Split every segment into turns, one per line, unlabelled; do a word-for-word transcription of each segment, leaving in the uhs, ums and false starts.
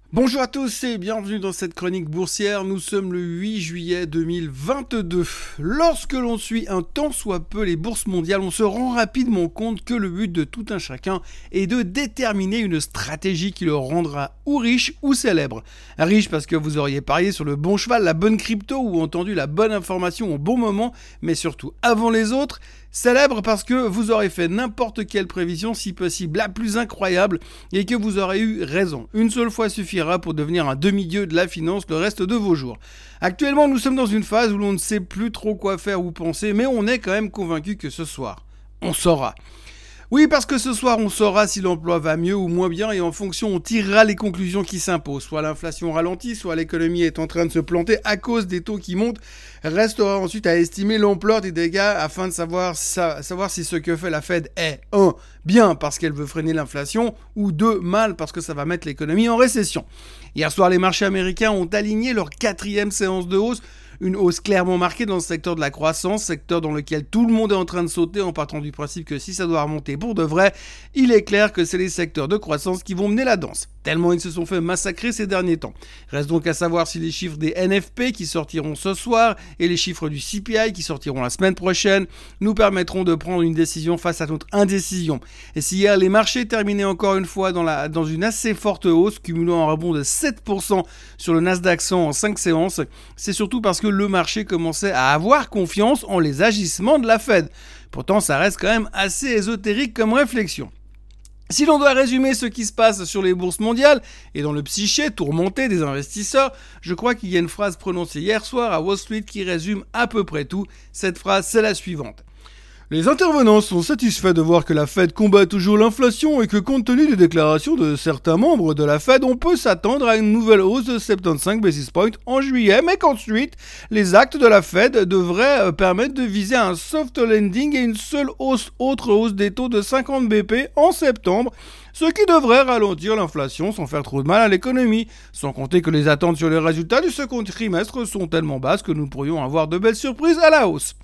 Bonjour à tous et bienvenue dans cette chronique boursière. Nous sommes le huit juillet deux mille vingt-deux. Lorsque l'on suit un tant soit peu les bourses mondiales, on se rend rapidement compte que le but de tout un chacun est de déterminer une stratégie qui le rendra ou riche ou célèbre. Riche parce que vous auriez parié sur le bon cheval, la bonne crypto ou entendu la bonne information au bon moment, mais surtout avant les autres. Célèbre parce que vous aurez fait n'importe quelle prévision, si possible la plus incroyable, et que vous aurez eu raison. Une seule fois suffira pour devenir un demi-dieu de la finance le reste de vos jours. Actuellement, nous sommes dans une phase où l'on ne sait plus trop quoi faire ou penser, mais on est quand même convaincu que ce soir, on saura. Oui, parce que ce soir, on saura si l'emploi va mieux ou moins bien et en fonction, on tirera les conclusions qui s'imposent. Soit l'inflation ralentit, soit l'économie est en train de se planter à cause des taux qui montent. Restera ensuite à estimer l'ampleur des dégâts afin de savoir, sa- savoir si ce que fait la Fed est un bien parce qu'elle veut freiner l'inflation ou deux mal parce que ça va mettre l'économie en récession. Hier soir, les marchés américains ont aligné leur quatrième séance de hausse. Une hausse clairement marquée dans le secteur de la croissance, secteur dans lequel tout le monde est en train de sauter en partant du principe que si ça doit remonter pour de vrai, il est clair que c'est les secteurs de croissance qui vont mener la danse. Tellement ils se sont fait massacrer ces derniers temps. Reste donc à savoir si les chiffres des N F P qui sortiront ce soir et les chiffres du C P I qui sortiront la semaine prochaine nous permettront de prendre une décision face à notre indécision. Et si hier les marchés terminaient encore une fois dans, la, dans une assez forte hausse, cumulant un rebond de sept pour cent sur le Nasdaq cent en cinq séances, c'est surtout parce que le marché commençait à avoir confiance en les agissements de la Fed. Pourtant, ça reste quand même assez ésotérique comme réflexion. Si l'on doit résumer ce qui se passe sur les bourses mondiales et dans le psyché tourmenté des investisseurs, je crois qu'il y a une phrase prononcée hier soir à Wall Street qui résume à peu près tout. Cette phrase, c'est la suivante. Les intervenants sont satisfaits de voir que la Fed combat toujours l'inflation et que compte tenu des déclarations de certains membres de la Fed, on peut s'attendre à une nouvelle hausse de soixante-quinze basis points en juillet, mais qu'ensuite, les actes de la Fed devraient permettre de viser un soft landing et une seule hausse, autre hausse des taux de cinquante B P en septembre, ce qui devrait ralentir l'inflation sans faire trop de mal à l'économie, sans compter que les attentes sur les résultats du second trimestre sont tellement basses que nous pourrions avoir de belles surprises à la hausse.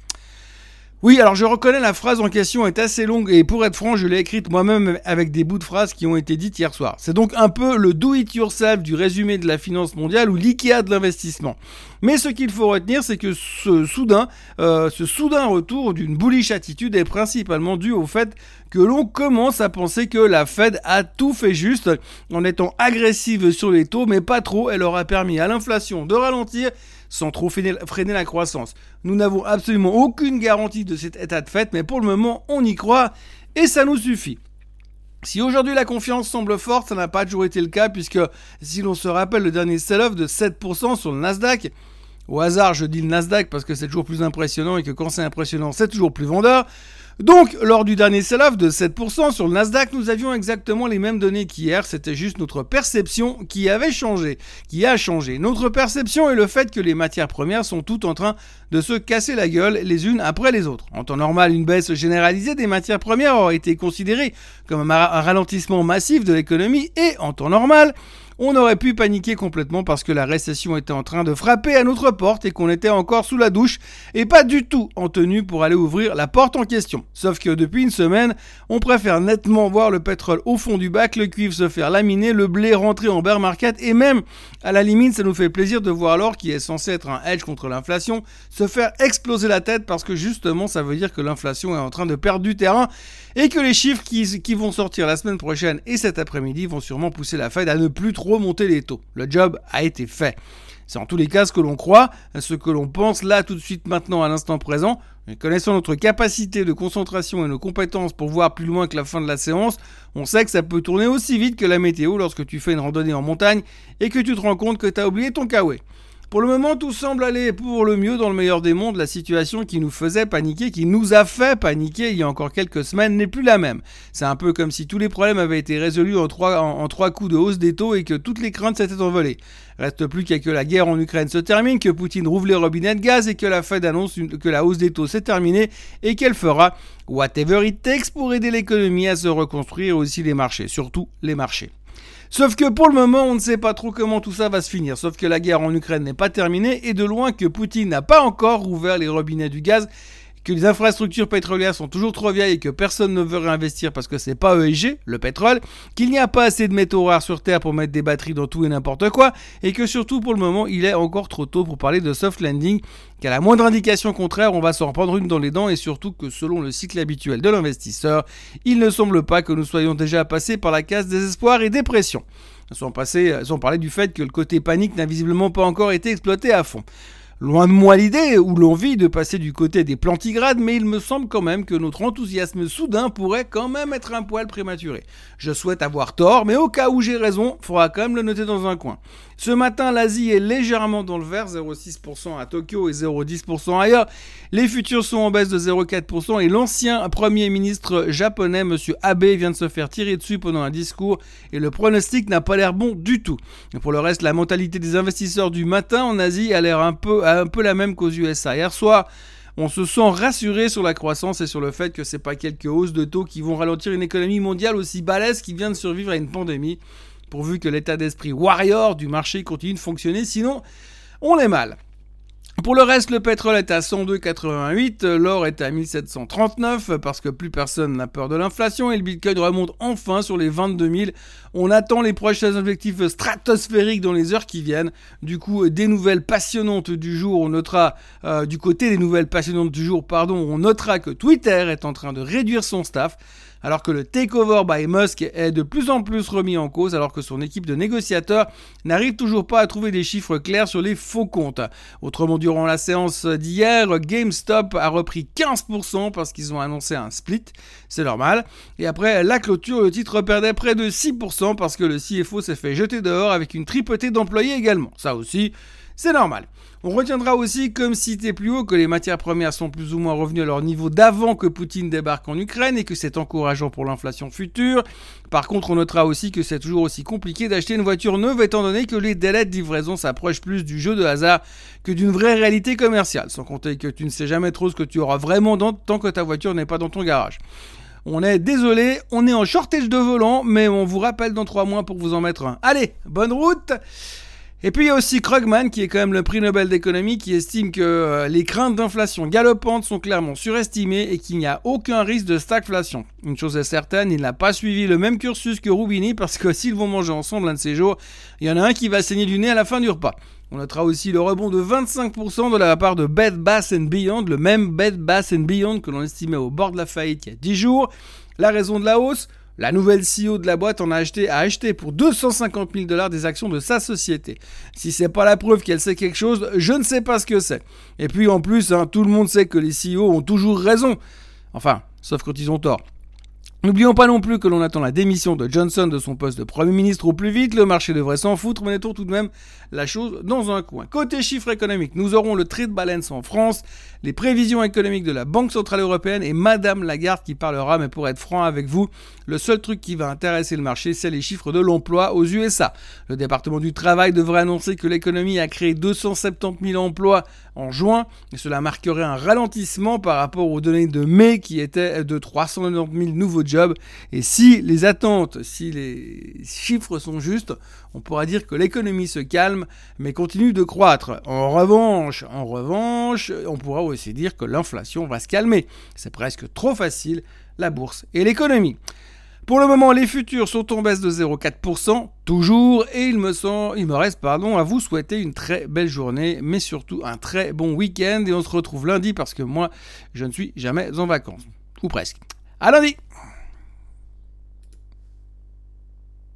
Oui, alors je reconnais la phrase en question est assez longue et pour être franc, je l'ai écrite moi-même avec des bouts de phrases qui ont été dites hier soir. C'est donc un peu le do-it-yourself du résumé de la finance mondiale ou l'IKEA de l'investissement. Mais ce qu'il faut retenir, c'est que ce soudain, euh, ce soudain retour d'une bullish attitude est principalement dû au fait que l'on commence à penser que la Fed a tout fait juste en étant agressive sur les taux, mais pas trop. Elle aura permis à l'inflation de ralentir sans trop freiner, freiner la croissance. Nous n'avons absolument aucune garantie de cet état de fait, mais pour le moment, on y croit et ça nous suffit. Si aujourd'hui la confiance semble forte, ça n'a pas toujours été le cas, puisque si l'on se rappelle le dernier sell-off de sept pour cent sur le Nasdaq, au hasard je dis le Nasdaq parce que c'est toujours plus impressionnant et que quand c'est impressionnant, c'est toujours plus vendeur. Donc, lors du dernier sell-off de sept pour cent sur le Nasdaq, nous avions exactement les mêmes données qu'hier. C'était juste notre perception qui avait changé, qui a changé. Notre perception est le fait que les matières premières sont toutes en train de se casser la gueule les unes après les autres. En temps normal, une baisse généralisée des matières premières aurait été considérée comme un ralentissement massif de l'économie et, en temps normal, on aurait pu paniquer complètement parce que la récession était en train de frapper à notre porte et qu'on était encore sous la douche et pas du tout en tenue pour aller ouvrir la porte en question. Sauf que depuis une semaine, on préfère nettement voir le pétrole au fond du bac, le cuivre se faire laminer, le blé rentrer en bear market et même, à la limite, ça nous fait plaisir de voir l'or qui est censé être un hedge contre l'inflation se faire exploser la tête parce que justement, ça veut dire que l'inflation est en train de perdre du terrain et que les chiffres qui, qui vont sortir la semaine prochaine et cet après-midi vont sûrement pousser la Fed à ne plus trop remonter les taux. Le job a été fait. C'est en tous les cas ce que l'on croit, ce que l'on pense là tout de suite maintenant à l'instant présent. Et connaissant notre capacité de concentration et nos compétences pour voir plus loin que la fin de la séance, on sait que ça peut tourner aussi vite que la météo lorsque tu fais une randonnée en montagne et que tu te rends compte que tu as oublié ton kawaii. Pour le moment, tout semble aller pour le mieux dans le meilleur des mondes. La situation qui nous faisait paniquer, qui nous a fait paniquer il y a encore quelques semaines, n'est plus la même. C'est un peu comme si tous les problèmes avaient été résolus en trois, en, en trois coups de hausse des taux et que toutes les craintes s'étaient envolées. Reste plus qu'à que la guerre en Ukraine se termine, que Poutine rouvre les robinets de gaz et que la Fed annonce une, que la hausse des taux s'est terminée et qu'elle fera whatever it takes pour aider l'économie à se reconstruire et aussi les marchés, surtout les marchés. Sauf que pour le moment, on ne sait pas trop comment tout ça va se finir. Sauf que la guerre en Ukraine n'est pas terminée et de loin que Poutine n'a pas encore rouvert les robinets du gaz que les infrastructures pétrolières sont toujours trop vieilles et que personne ne veut réinvestir parce que c'est pas E S G, le pétrole, qu'il n'y a pas assez de métaux rares sur Terre pour mettre des batteries dans tout et n'importe quoi, et que surtout pour le moment il est encore trop tôt pour parler de soft landing, qu'à la moindre indication contraire on va s'en prendre une dans les dents, et surtout que selon le cycle habituel de l'investisseur, il ne semble pas que nous soyons déjà passés par la case désespoir et dépression. Sans, passer, sans parler du fait que le côté panique n'a visiblement pas encore été exploité à fond. Loin de moi l'idée ou l'envie de passer du côté des plantigrades, mais il me semble quand même que notre enthousiasme soudain pourrait quand même être un poil prématuré. Je souhaite avoir tort, mais au cas où j'ai raison, faudra quand même le noter dans un coin. Ce matin, l'Asie est légèrement dans le vert, zéro virgule six pour cent à Tokyo et zéro virgule dix pour cent ailleurs. Les futurs sont en baisse de zéro virgule quatre pour cent et l'ancien Premier ministre japonais, M. Abe, vient de se faire tirer dessus pendant un discours et le pronostic n'a pas l'air bon du tout. Et pour le reste, la mentalité des investisseurs du matin en Asie a l'air un peu, un peu la même qu'aux U S A. Hier soir, on se sent rassuré sur la croissance et sur le fait que c'est pas quelques hausses de taux qui vont ralentir une économie mondiale aussi balèze qui vient de survivre à une pandémie, pourvu que l'état d'esprit warrior du marché continue de fonctionner, sinon on est mal. Pour le reste, le pétrole est à cent deux virgule quatre-vingt-huit, l'or est à mille sept cent trente-neuf parce que plus personne n'a peur de l'inflation et le Bitcoin remonte enfin sur les vingt-deux mille. On attend les prochains objectifs stratosphériques dans les heures qui viennent. Du coup, des nouvelles passionnantes du jour, on notera, euh, du côté des nouvelles passionnantes du jour, pardon, on notera que Twitter est en train de réduire son staff, alors que le takeover by Musk est de plus en plus remis en cause, alors que son équipe de négociateurs n'arrive toujours pas à trouver des chiffres clairs sur les faux comptes. Autrement, durant la séance d'hier, GameStop a repris quinze pour cent parce qu'ils ont annoncé un split, c'est normal. Et après la clôture, le titre perdait près de six pour cent parce que le C F O s'est fait jeter dehors avec une tripotée d'employés également. Ça aussi, c'est normal. On retiendra aussi, comme cité plus haut, que les matières premières sont plus ou moins revenues à leur niveau d'avant que Poutine débarque en Ukraine et que c'est encourageant pour l'inflation future. Par contre, on notera aussi que c'est toujours aussi compliqué d'acheter une voiture neuve étant donné que les délais de livraison s'approchent plus du jeu de hasard que d'une vraie réalité commerciale. Sans compter que tu ne sais jamais trop ce que tu auras vraiment dans, tant que ta voiture n'est pas dans ton garage. On est désolé, on est en shortage de volant, mais on vous rappelle dans trois mois pour vous en mettre un. Allez, bonne route! Et puis il y a aussi Krugman, qui est quand même le prix Nobel d'économie, qui estime que euh, les craintes d'inflation galopante sont clairement surestimées et qu'il n'y a aucun risque de stagflation. Une chose est certaine, il n'a pas suivi le même cursus que Roubini, parce que s'ils vont manger ensemble un de ces jours, il y en a un qui va saigner du nez à la fin du repas. On notera aussi le rebond de vingt-cinq pour cent de la part de Bed Bath and Beyond, le même Bed Bath and Beyond que l'on estimait au bord de la faillite il y a dix jours. La raison de la hausse ? La nouvelle C E O de la boîte en a acheté, a acheté pour deux cent cinquante mille dollars des actions de sa société. Si c'est pas la preuve qu'elle sait quelque chose, je ne sais pas ce que c'est. Et puis en plus, hein, tout le monde sait que les C E O ont toujours raison. Enfin, sauf quand ils ont tort. N'oublions pas non plus que l'on attend la démission de Johnson de son poste de Premier ministre au plus vite. Le marché devrait s'en foutre, mais mettons tout de même la chose dans un coin. Côté chiffres économiques, nous aurons le trade balance en France, les prévisions économiques de la Banque Centrale Européenne et Madame Lagarde qui parlera, mais pour être franc avec vous, le seul truc qui va intéresser le marché, c'est les chiffres de l'emploi aux U S A. Le département du travail devrait annoncer que l'économie a créé deux cent soixante-dix mille emplois en juin, et cela marquerait un ralentissement par rapport aux données de mai qui étaient de trois cent quatre-vingt-dix mille nouveaux jobs. Et si les attentes, si les chiffres sont justes, on pourra dire que l'économie se calme, mais continue de croître. En revanche, en revanche, on pourra aussi dire que l'inflation va se calmer. C'est presque trop facile, la bourse et l'économie. Pour le moment, les futurs sont en baisse de zéro virgule quatre pour cent, toujours, et il me, sent, il me reste pardon, à vous souhaiter une très belle journée, mais surtout un très bon week-end, et on se retrouve lundi parce que moi, je ne suis jamais en vacances. Ou presque. À lundi!